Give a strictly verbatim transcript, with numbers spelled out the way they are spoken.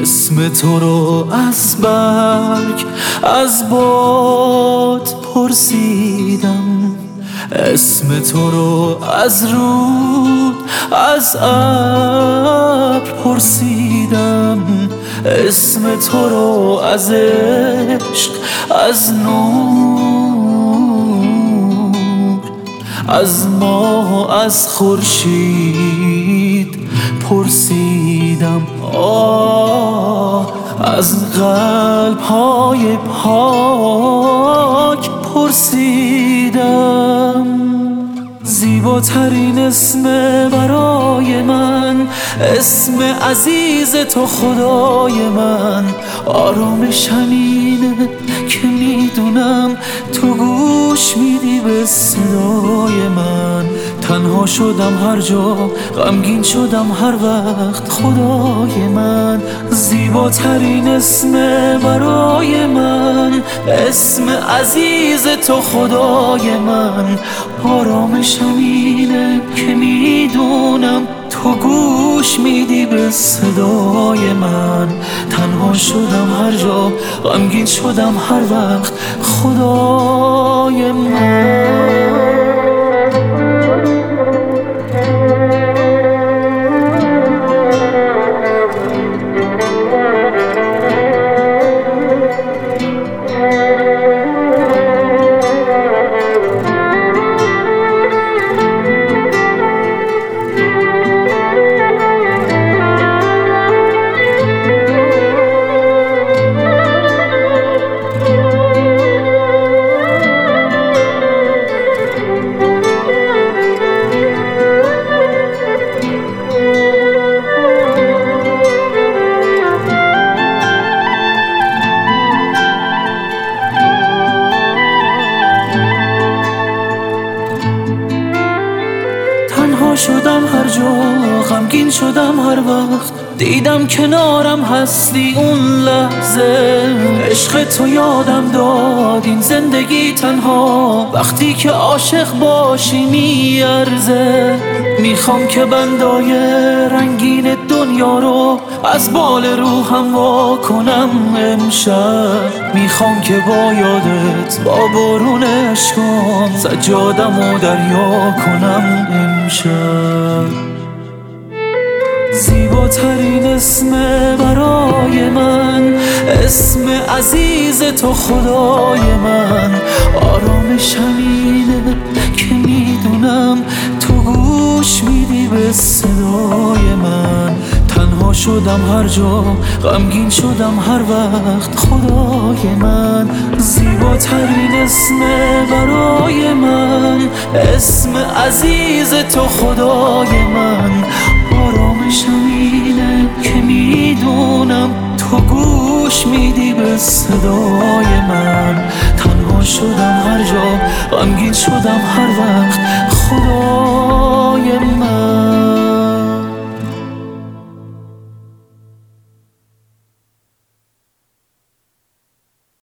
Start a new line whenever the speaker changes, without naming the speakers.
اسم تو رو از برگ از باد پرسیدم، اسم تو رو از رود از ابر پرسیدم، اسم تو رو از عشق از نور از ماه از خورشید پرسیدم. آه از قلب های پاک پرسیدم. زیباترین اسم برای من، اسم عزیز تو خدای من. آرامش همینه که میدونم تو گوش میدی به صدای من. تنها شدم هر جا، غمگین شدم هر وقت خدای من. زیباترین اسم برای من، اسم عزیز تو خدای من. آرامش همینه که میدونم تو گوش میدی به صدای من. تنها شدم هر جا، غمگین شدم هر وقت خدای من. شدم هر جا، غمگین شدم هر وقت دیدم کنارم هستی اون لحظه. عشق تو یادم داد این زندگی تنها وقتی که عاشق باشی میارزه. میخوام که بندای رنگین دنیا رو از بال روحم وا کنم امشب. میخوام که با یادت با بارون عشقام سجادم و دریا کنم امشب. زیباترین اسم برای من، اسم عزیز تو خدای من. آرامش همینه که میدونم تو گوش میدی به صدای من. تنها شدم هر جا، غمگین شدم هر وقت خدای من. زیباترین اسم برای من، اسم عزیز تو خدای من. آرامش همینه که میدونم تو گوش میدی به صدای من. تنها شدم هر جا، غمگین شدم هر وقت